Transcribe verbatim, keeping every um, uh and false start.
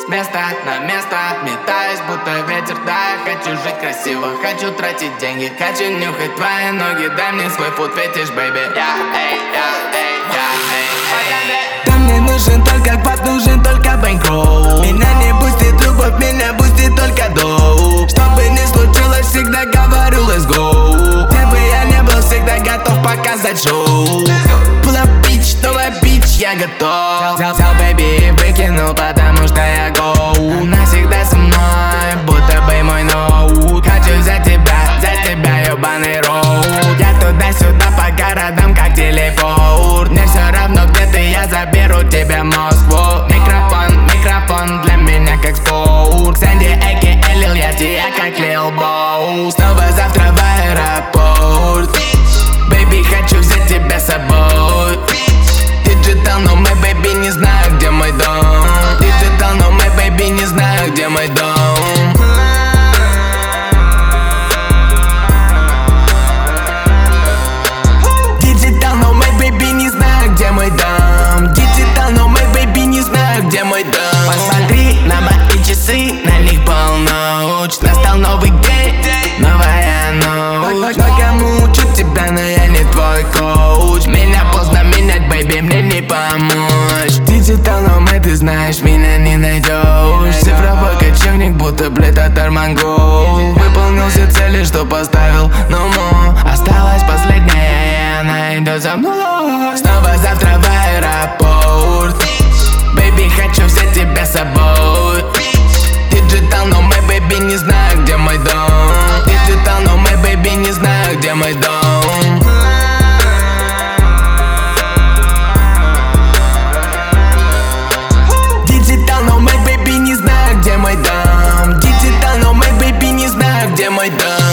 С места на место метаюсь, будто ветер, да, я хочу жить красиво, хочу тратить деньги, хочу нюхать твои ноги, дай мне свой фуд-фетиш, бэйби. Я, эй, я, эй, я, эй, эй. Ты мне нужен только квад, нужен только бэнкроу. Меня не пустит любовь, меня пустит только доу. Что бы ни случилось, всегда говорю let's go. Где бы я не был, всегда готов показать шоу. Pull-up bitch, новая бич, я готов. Взял, взял, бэйби, выкинул, потому что я гоу. Навсегда со мной, будто бы мой ноут. Хочу за тебя, за тебя, ебаный роуд. Я туда-сюда по городам, как телепорт. Мне все равно, где ты, я заберу тебя в Москву. Микрофон, микрофон для меня как спорт. Сэнди, эки, Элил, я тебя как Лил Боу. Снова завтра в аэропорт. Бэйби, хочу взять тебя с собой. Digital, но мой бэйби не знаю, где мой дом. Digital, но мой бэйби не знаю, где мой дом. Digital, но мой бэйби не знаю, где мой дом. Digital, но мой бэйби не знаю, где мой дом. Посмотри на мои часы, на них полночь. Настал новый день, новая ночь. Но кому учить тебя, но я не твой коуч. Меня поздно менять, бэйби, мне не помочь. Digital, но мы, ты знаешь, меня не найдешь. Цифровой кочевник, будто блед от Армангол. Выполнил все цели, что поставил, но мо. Осталась последняя, и она идет за мной. Снова завтра в аэропорт. Бэйби, хочу взять тебя с собой. Digital, но мой бэйби не знаю, где мой дом. Digital, но мой бэйби не знаю, где мой дом. Digital, но мой бэйби не знаю, где мой дом. Digital, но мой бэйби не знаю, где мой дом.